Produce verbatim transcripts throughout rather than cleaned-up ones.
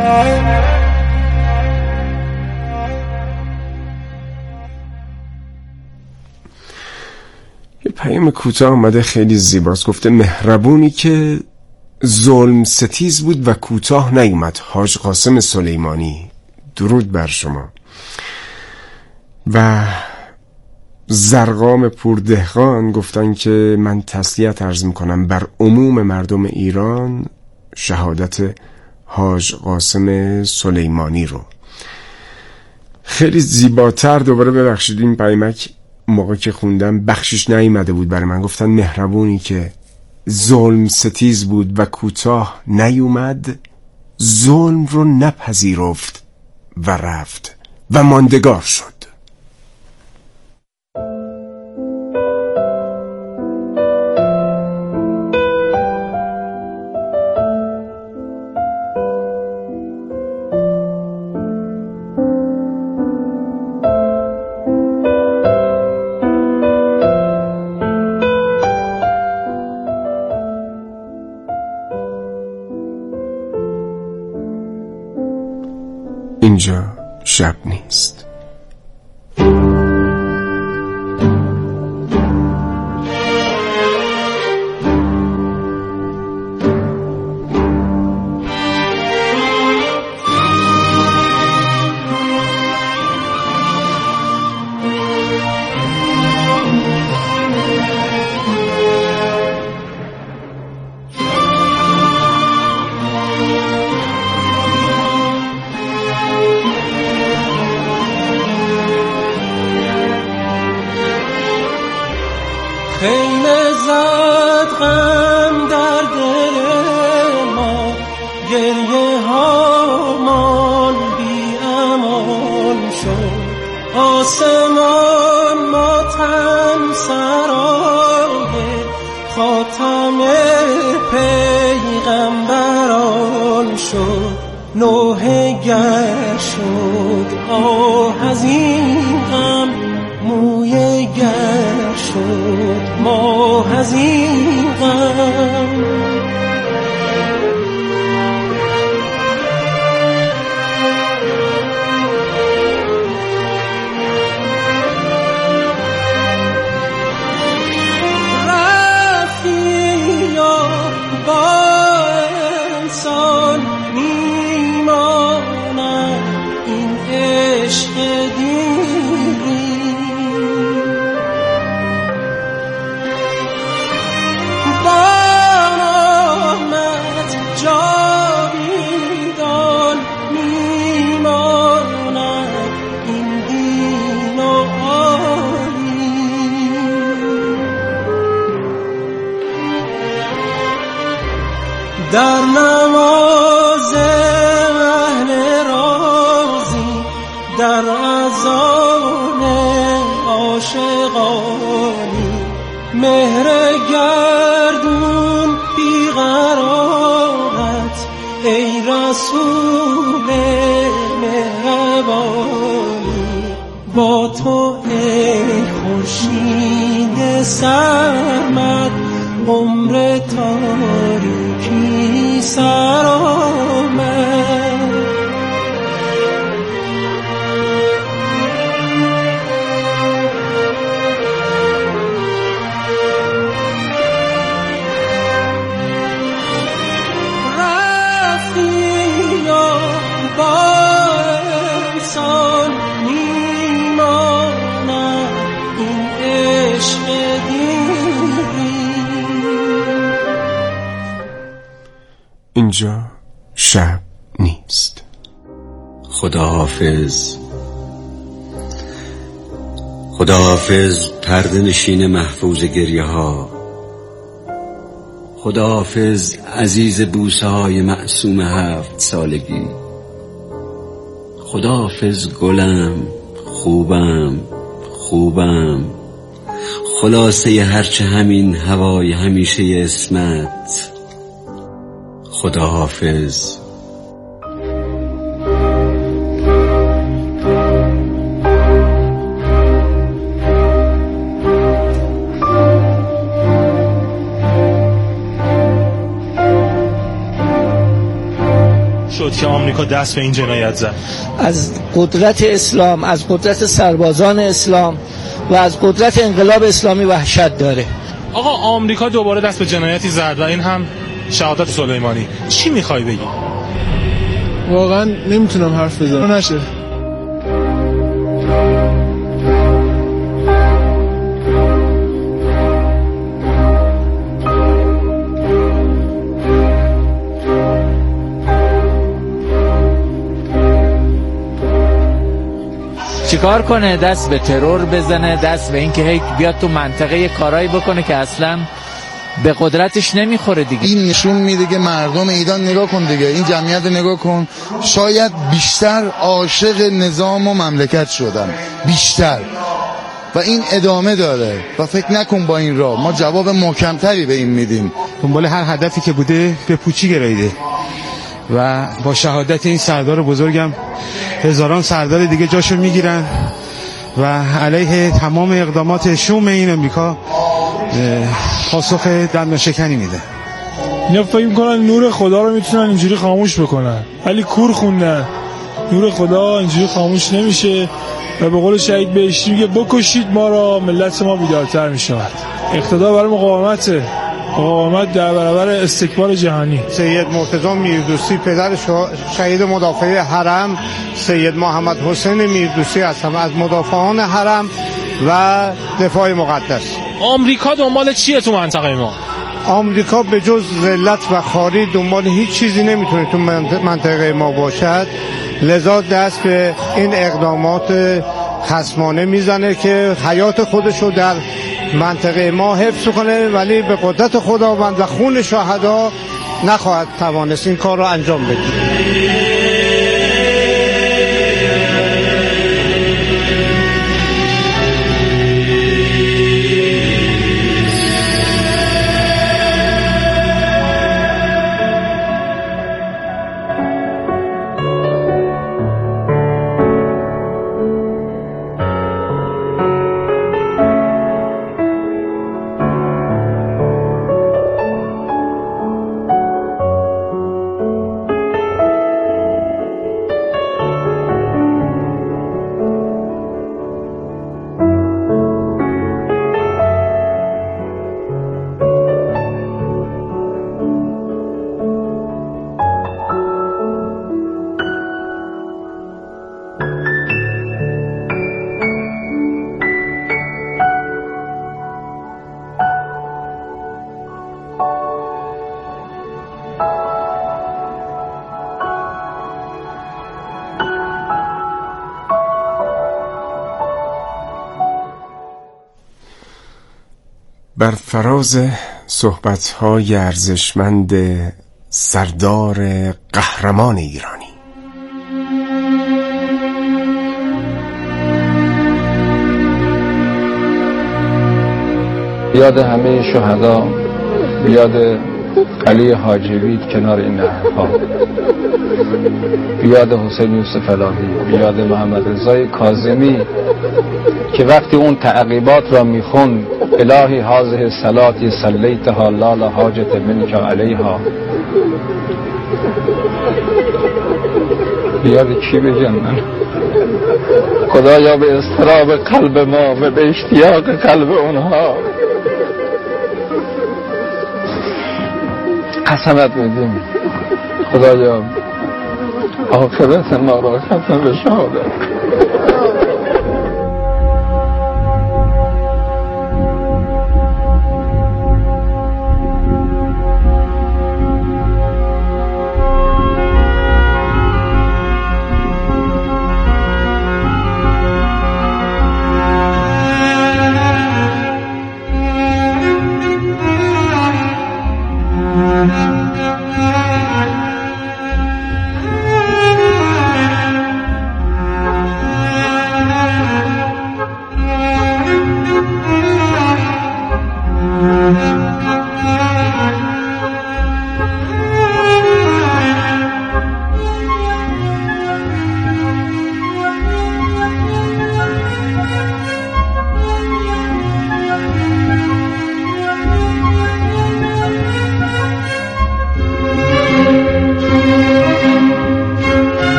یه پیام کوتاه آمده، خیلی زیباست. گفته مهربونی که ظلم ستیز بود و کوتاه نیومد. حاج قاسم سلیمانی، درود بر شما. و زرقام پوردهقان گفتن که من تسلیت عرض میکنم بر عموم مردم ایران شهادت حاج قاسم سلیمانی رو. خیلی زیباتر. دوباره ببخشید این پیامک موقع که خوندم بخشش نیامده بود برای من. گفتن مهربونی که ظلم ستیز بود و کوتاه نیومد، ظلم رو نپذیرفت و رفت و ماندگار شد. اینجا شب نیست. خیمه زد غم در دل ما، گریه هامان بی امان شد. آسمان ماتم سرای خاتم پیغمبران شد. نوحه گر شد آه از این غم، موی گر شد ماه از این غم. رفتی یا با انسان میماند این عشق دیری. در نماز اهل رازی، در اذان عاشقانی، مهر گردون بیقرارت ای رسول مهربانی. با تو ای خورشید سرمد، عمر تاریکی سر آمد. رفتی یا با انسان میماند این عشق دیری. اینجا شب نیست. خداحافظ. خداحافظ پرده نشین محفوظ گریه ها. خداحافظ عزیز بوسه های معصوم هفت سالگی. خداحافظ گلم، خوبم خوبم، خلاصه هرچه همین هوای همیشه اسمت. خداحافظ. شد که آمریکا دست به این جنایت زد؟ از قدرت اسلام، از قدرت سربازان اسلام و از قدرت انقلاب اسلامی وحشت داره. آقا آمریکا دوباره دست به جنایتی زد و این هم شهادت سلیمانی. چی میخوای بگی؟ واقعا نمیتونم حرف بزنم. نشه چیکار کنه؟ دست به ترور بزنه، دست به این که هی بیاد تو منطقه یه کارایی بکنه که اصلا به قدرتش نمیخوره دیگه. این نشون میده که مردم ایران نگاه کن دیگه، این جمعیت نگاه کن، شاید بیشتر عاشق نظام و مملکت شدن بیشتر و این ادامه داره و فکر نکن با این راه ما جواب محکمتری به این میدیم. دنبال هر هدفی که بوده به پوچی گراییده و با شهادت این سردار بزرگم هزاران سردار دیگه جاشو میگیرن و علیه تمام اقدامات شوم این امریکا پاسخ دندانشکنی میده. اینا فکر میکنن نور خدا رو میتونن اینجوری خاموش بکنن، ولی کور خوندن. نور خدا اینجوری خاموش نمیشه و به قول شهید بهشتی میگه بکشید ما را، ملت ما بیدارتر میشود. اقتدار برای مقاومته، مقاومت در برابر استکبار جهانی. سید مرتضی میردوستی پدر شهید مدافع حرم سید محمد حسین میردوستی هستم، از مدافعان حرم و دفاع مقدس. آمریکا دنبال چیه تو منطقه ما؟ آمریکا به جز ذلت و خواری دنبال هیچ چیزی نمیتونه تو منطقه ما باشد، لذا دست به این اقدامات خصمانه میزنه که حیات خودشو در منطقه ما حفظ کنه، ولی به قدرت خداوند و خون شهدا نخواهد توانست این کار رو انجام بده. بر فراز صحبت‌های ارزشمند سردار قهرمان ایرانی. بیاد همه شهدا، بیاد علی حاجوی کنار این نهرها، بیاد حسین یوسف علوی، بیاد محمد رضای کاظمی که وقتی اون تعقیبات را میخوند الهی هذه صلاتی صلیتها لا لحاجت منک علیها، بیاد چی بگم من؟ خدایا به اضطراب قلب ما و به اشتیاق قلب اونها قسمت میدیم، خدایا آخرت ما را ختم به شهادت.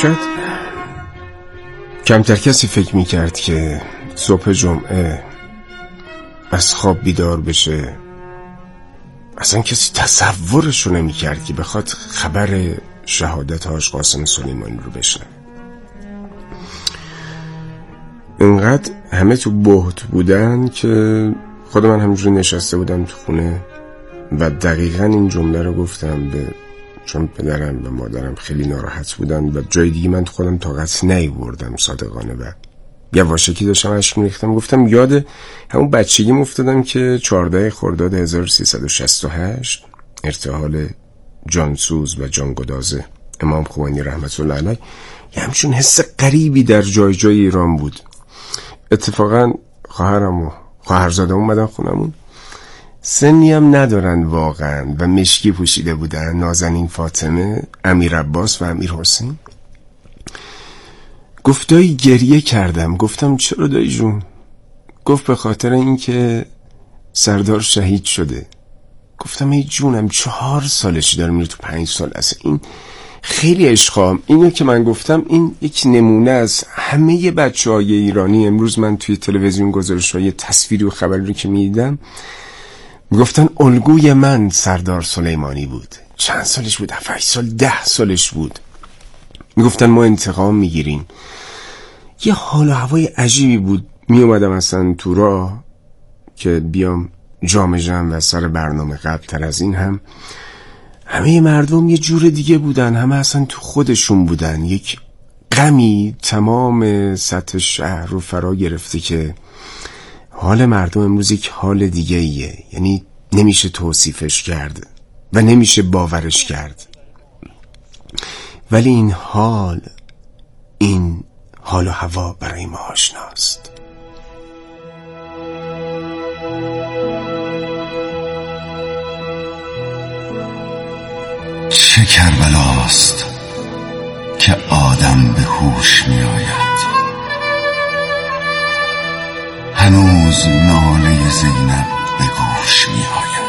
شاید کمتر کسی فکر میکرد که صبح جمعه از خواب بیدار بشه. اصلا کسی تصورشو نمیکرد که بخواد خبر شهادت حاج قاسم سلیمانی رو بشنوه. اینقدر همه تو بهت بودن که خود من همونجوری نشسته بودم تو خونه و دقیقا این جمله رو گفتم به چون پدرم و مادرم خیلی ناراحت بودن و جای دیگه من تو خودم طاقت نیاوردم صادقانه و یواشکی داشتم اشک می‌ریختم. گفتم یاد همون بچگیم افتادم که چهاردهم خرداد هزار و سیصد و شصت و هشت ارتحال جانسوز و جانگداز امام خمینی رحمت الله علیه یه همچون حس غریبی در جای جای ایران بود. اتفاقا خواهرم و خواهرزادم اومدن خونمون، سنی هم ندارن واقعا و مشکی پوشیده بودن، نازنین فاطمه، امیر عباس و امیر حسین. گفت دایی گریه کردم. گفتم چرا دایی جون؟ گفت به خاطر این که سردار شهید شده. گفتم ای جونم چهار سالش داره میره تو پنج سال. اصلا این خیلی عشقام. اینو که من گفتم این یک نمونه از همه بچه های ایرانی. امروز من توی تلویزیون گزارش های تصویری و خبری رو که میدیدم میگفتن الگوی من سردار سلیمانی بود. چند سالش بود؟ هفت سال ده سالش بود. میگفتن ما انتقام میگیریم. یه حال و هوای عجیبی بود. میومدم اصلا تو راه که بیام جام جم و سر برنامه قبل تر از این هم همه مردم یه جور دیگه بودن. همه اصلا تو خودشون بودن. یک غمی تمام سطح شهر رو فرا گرفته که حال مردم امروز یک حال دیگه ایه. یعنی نمیشه توصیفش کرد و نمیشه باورش کرد، ولی این حال این حال و هوا برای ما آشناست. چه کربلاست که آدم به هوش می آید، هنوز ناله زینب به گوش می آید.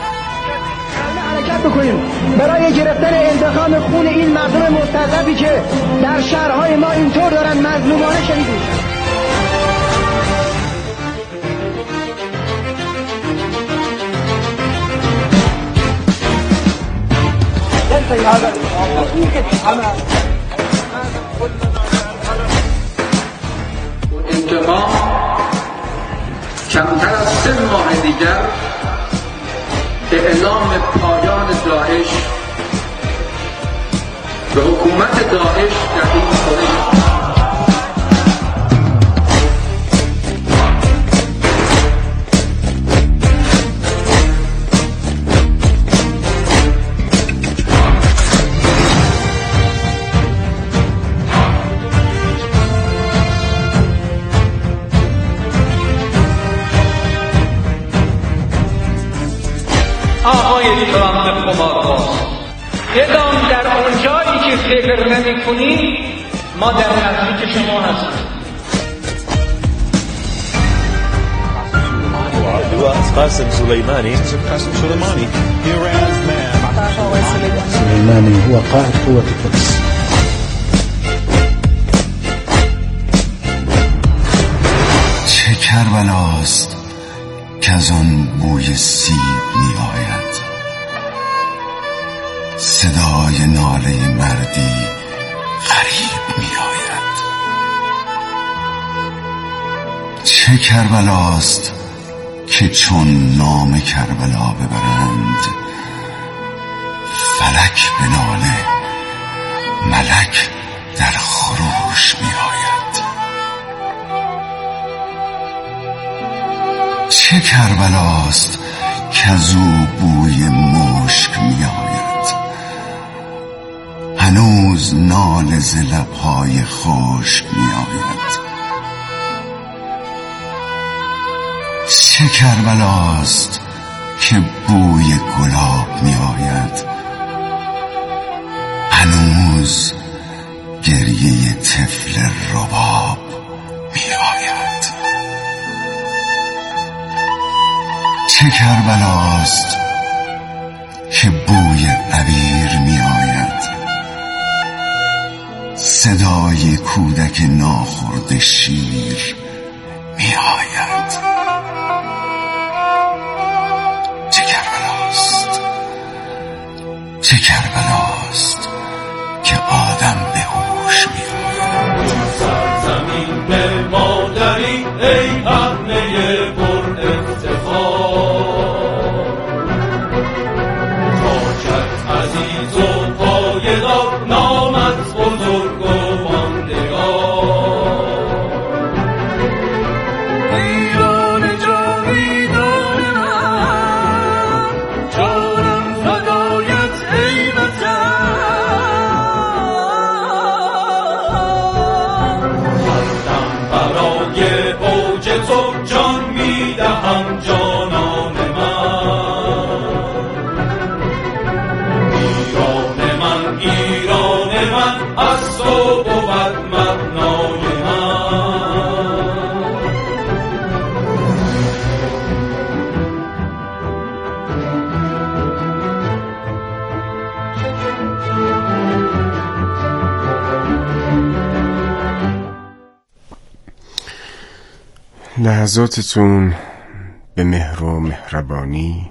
حرکت بکنیم برای گرفتن انتقام خون این مردم مستضعفی که در شهرهای ما اینطور دارن مظلومانه شهید میشن. انتقام کمتر از سه ماه دیگر اعلام پایان داعش و حکومت داعش در این کره. آقای ترامپ قمارباز، ادام در اون جایی که فکر نمی کنی ما در نزدیک شما هستیم. قاسم سليماني قاسم سليماني Iran's man. سليماني هو قائد قوة القدس. چه کربلاست که از آن بوی سیب می آید، صدای ناله مردی غریب می آید. چه کربلاست که چون نام کربلا ببرند فلک به ناله ملک در خروش می آید. چه کربلاست که از او بوی مشک می آید، هنوز نال ز لبهای خشک می آید. چه کربلاست که بوی گلاب می آید، هنوز گریه طفل رباب می آید. چه کربلاست که بوی عبیر می آید، کودک ناخورده شیر می آید. چه کربلاست، چه کربلاست که آدم به هوش می آید. سرزمین به مادری ای پهنه پر افتخار، خاکت عزیز و پایدار، نامت بزرگ و ماندگار. ایران جاویدان من، جانم فدایت ای وطن. هردم برای اوج تو جان میدهم جانان من. ایران من، ایران من، از تو بود مبنای من. لحظاتتون به مهر و مهربانی.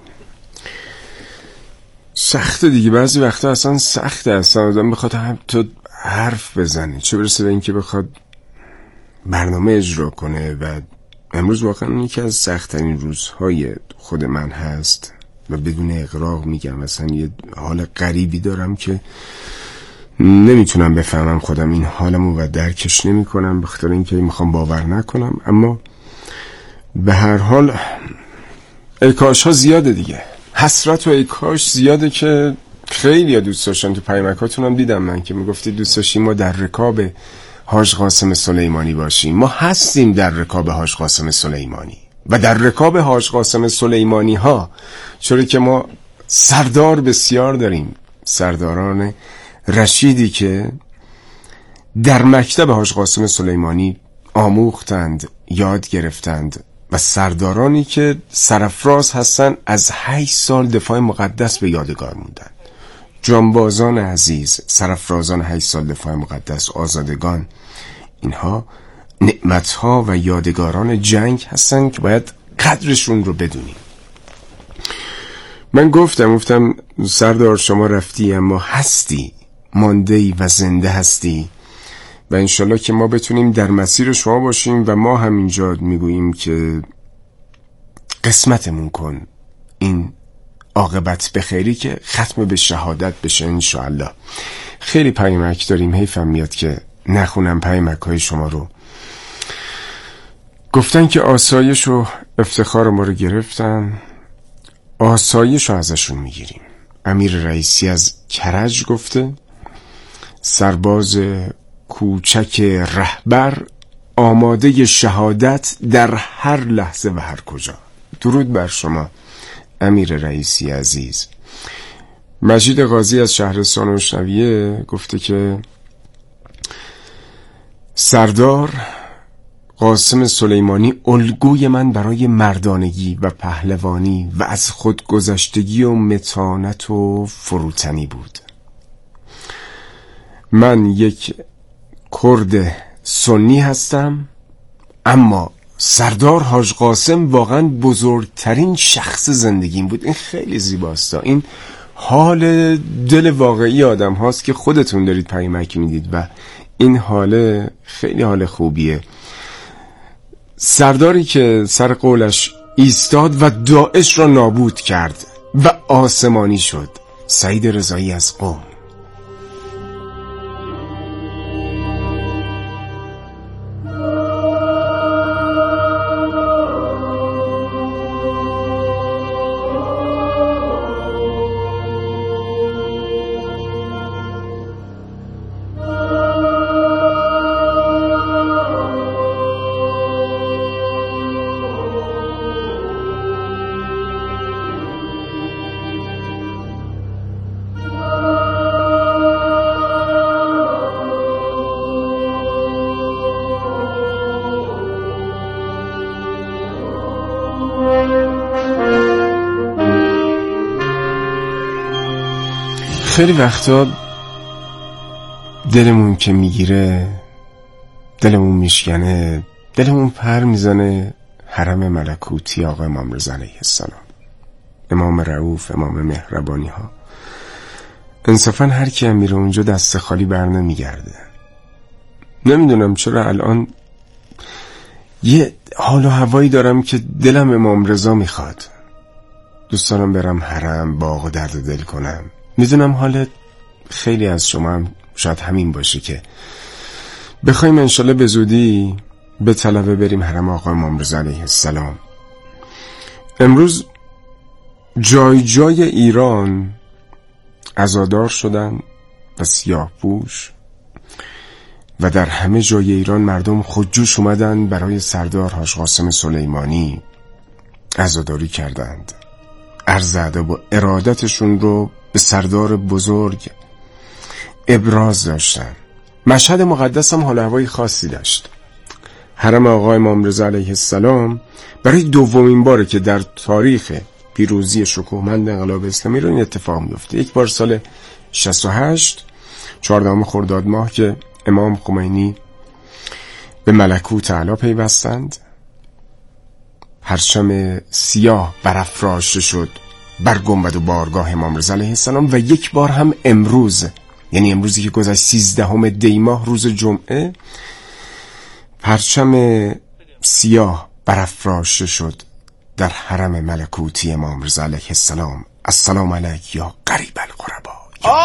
سخته دیگه، بعضی وقتا اصلا سخته، اصلا آدم بخواد هم تو حرف بزنه، چه برسه به این که بخواد برنامه اجرا کنه. و امروز واقعا یکی از سخت‌ترین روزهای خود من هست و بدون اغراق میگم اصلا یه حال غریبی دارم که نمیتونم بفهمم خودم این حالمو و درکش نمی کنم، به خاطر اینکه میخوام باور نکنم. اما به هر حال ایکاش ها زیاده دیگه، حسرت و ایکاش زیاده که خیلی دوست داشتن. تو پیامکاتون هم دیدم من که میگفتید دوست داشتیم ما در رکاب حاج قاسم سلیمانی باشیم. ما هستیم در رکاب حاج قاسم سلیمانی و در رکاب حاج قاسم سلیمانی ها، چون که ما سردار بسیار داریم، سرداران رشیدی که در مکتب حاج قاسم سلیمانی آموختند، یاد گرفتند و سردارانی که سرفراز هستن از هشت سال دفاع مقدس به یادگار موندن. جانبازان عزیز، سرفرازان هشت سال دفاع مقدس، آزادگان، اینها نعمتها و یادگاران جنگ هستن که باید قدرشون رو بدونیم. من گفتم گفتم سردار شما رفتی اما هستی، ماندهی و زنده هستی و انشالله که ما بتونیم در مسیر شما باشیم و ما همینجا میگوییم که قسمتمون کن این عاقبت بخیری که ختم به شهادت بشه انشالله. خیلی پیامک داریم، حیفم میاد که نخونم پیامک های شما رو. گفتن که آسایش و افتخار ما رو گرفتن، آسایش رو ازشون میگیریم. امیر رئیسی از کرج گفته سرباز کوچک رهبر آماده شهادت در هر لحظه و هر کجا. درود بر شما امیر رئیسی عزیز. مجید قاضی از شهرستان اشنویه گفته که سردار قاسم سلیمانی الگوی من برای مردانگی و پهلوانی و از خودگذشتگی و متانت و فروتنی بود. من یک کرد سنی هستم اما سردار حاج قاسم واقعا بزرگترین شخص زندگیم بود. این خیلی زیباست، این حال دل واقعی آدم هاست که خودتون دارید پیامک میدید و این حال خیلی حال خوبیه. سرداری که سر قولش ایستاد و داعش را نابود کرد و آسمانی شد. سعید رضایی از قم. خیلی وقتا دلمون که میگیره دلمون میشکنه، دلمون پر میزنه حرم ملکوتی آقا امام رضا علیه السلام، امام رؤوف، امام مهربانی ها. انصافا هر کی هم میره اونجا دست خالی بر نمیگرده. نمیدونم چرا الان یه حال و هوایی دارم که دلم امام رضا میخواد. دوست دارم برم حرم، باغ و درد دل کنم. میدونم حال خیلی از شما هم شاید همین باشه که بخوایم انشالله به زودی به طلبه بریم حرم آقا امام رضا علیه السلام. امروز جای جای ایران عزادار شدن و سیاه پوش و در همه جای ایران مردم خودجوش اومدن برای سردار حاج قاسم سلیمانی عزاداری کردند. عرض ادب و ارادتشون رو به سردار بزرگ ابراز داشتن. مشهد مقدس هم حال هوای خاصی داشت. حرم آقا امام رضا علیه السلام برای دومین باره که در تاریخ پیروزی شکوهمند انقلاب اسلامی رو این اتفاق میفته. یک بار سال شصت و هشت چهاردهم خرداد ماه که امام خمینی به ملکوت اعلی پیوستند، پرچم سیاه برافراشته شد بر گنبد و بارگاه امام رضا علیه السلام. و یک بار هم امروز، یعنی امروزی که گذشت سیزدهم دی ماه روز جمعه، پرچم سیاه برافراشته شد در حرم ملکوتی امام رضا علیه السلام. السلام علیک یا قریب القربا.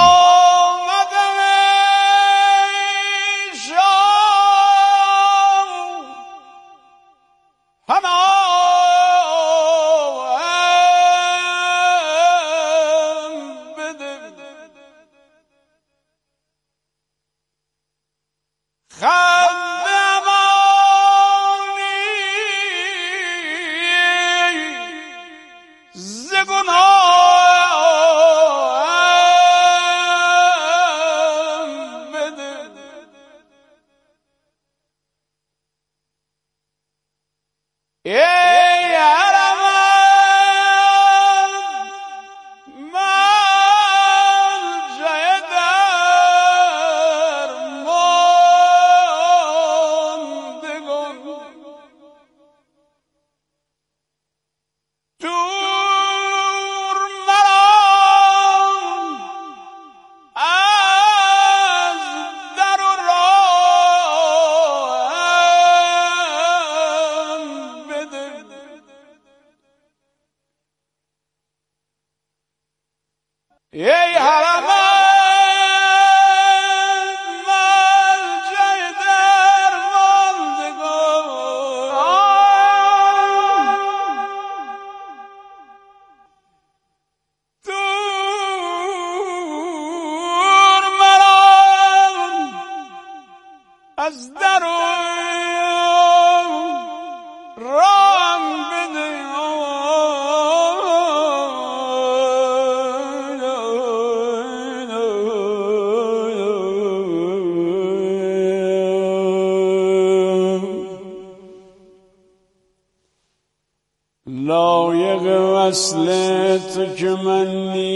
لایق وصل تو که من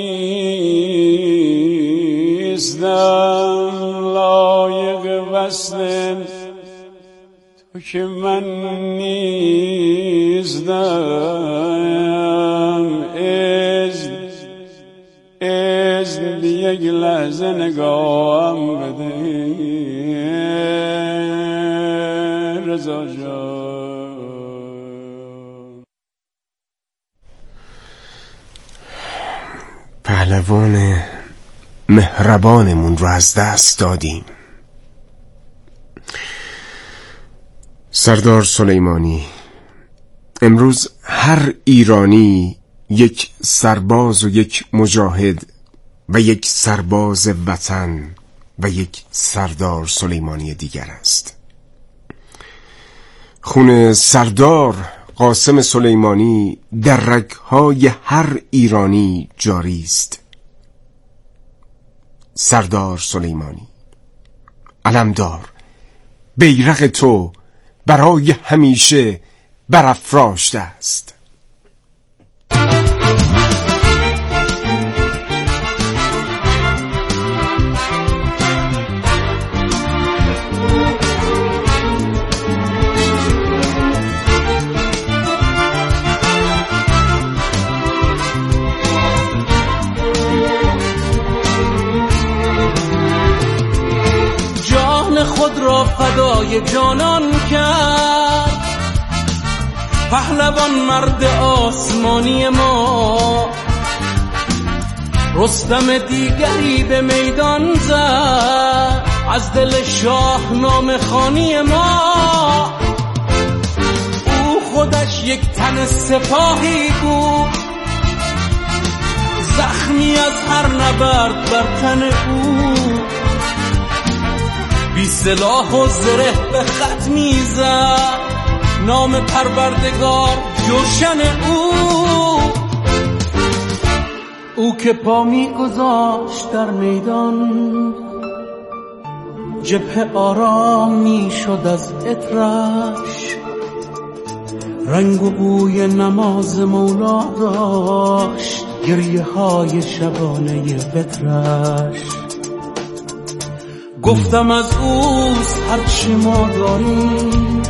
نیستم، لایق وصل تو که من نیستم. اذن اذن یک لحظه نگاهم بده رضا جان. پهلوان مهربانمون رو از دست دادیم. سردار سلیمانی. امروز هر ایرانی یک سرباز و یک مجاهد و یک سرباز وطن و یک سردار سلیمانی دیگر است. خون سردار قاسم سلیمانی در رگ‌های هر ایرانی جاری است. سردار سلیمانی، علمدار، بیرق تو برای همیشه برافراشته است. فدای جانان کرد. پهلوان مرد آسمانی ما، رستم دیگری به میدان زد از دل شاهنامه خوانی ما. او خودش یک تن سپاهی بود، زخمی از هر نبرد بر تن او. بی سلاح و زره به خط میزد نام پروردگار جوشن او. او که پا میگذاشت در میدان، جبهه آرام میشد از عطرش. رنگ و بوی نماز مولا داشت گریه های شبانه وترش. گفتم از اوست هرچی ما داریم،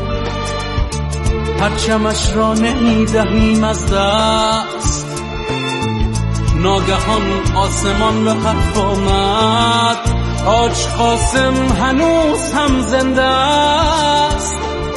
پرچمش را نمیدهیم از دست. ناگهان آسمان به حرف آمد، حاج قاسم هنوز هم زنده است.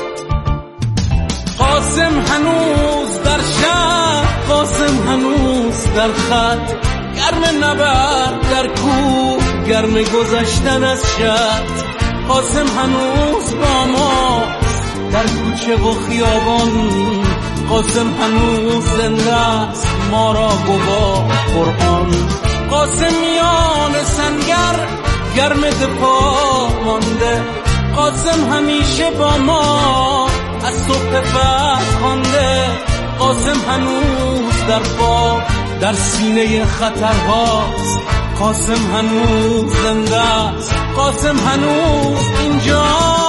قاسم هنوز در شهر، قاسم هنوز در خط، گرم نبرد در کوه، گرم گذشتن از شط. قاسم هنوز با ما در کوچه و خیابان، قاسم هنوز زنده است ما را گواه قرآن. قاسمیان سنگر گرم دفاع مانده، قاسم همیشه با ما از صبح فتح خوانده. قاسم هنوز در خواب در سینه خطرهاست، قاسم هنوز زنده است، قاسم هنوز اینجا.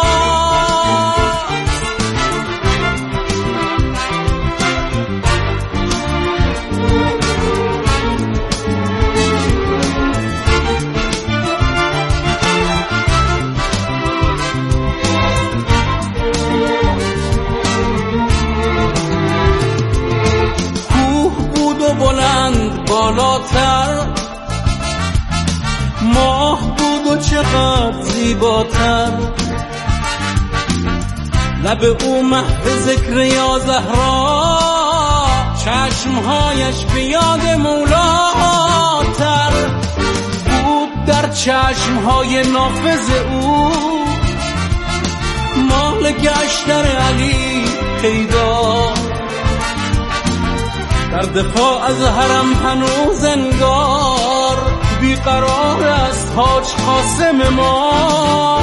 بلند بالاتر، ماه بود و چقدر زیباتر. لب او محو ذکر یا زهرا، چشمهایش به یاد مولاتر. بود در چشمهای نافذ او مال گشتر علی پیدا. در دفاع از حرم هنوز انگار بیقرار است حاج قاسم ما.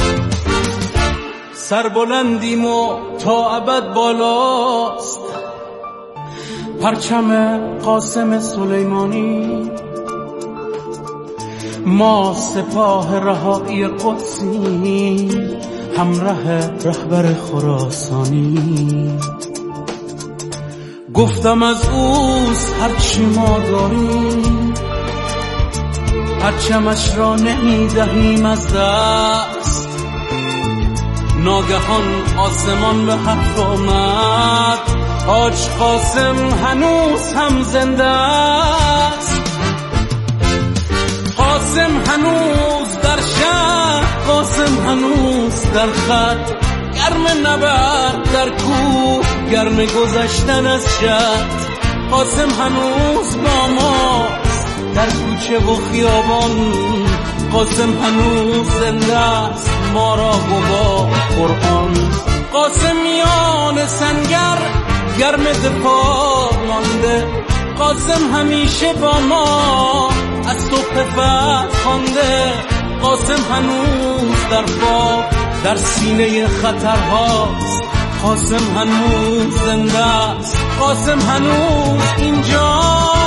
سربلندیم و تا ابد بالاست پرچم قاسم سلیمانی. ما سپاه رهایی قدسی، همراه رهبر خراسانی. گفتم از اوست هرچی ما داریم، پرچمش را نمیدهیم از دست. ناگهان آسمان به حرف آمد، حاج قاسم هنوز هم زنده است. قاسم هنوز در شهر، قاسم هنوز در خط، گرم نبرد در کوه، گرم گذشتن از شط. قاسم هنوز با ما در کوچه و خیابان، قاسم هنوز زنده است ما را گواه قرآن. قاسمیان سنگر گرم دفاع مانده، قاسم همیشه با ما از صبح فتح خوانده. قاسم هنوز در خواب در سینه خطرهاست، قاسم هنوز زنده است، قاسم هنوز اینجا.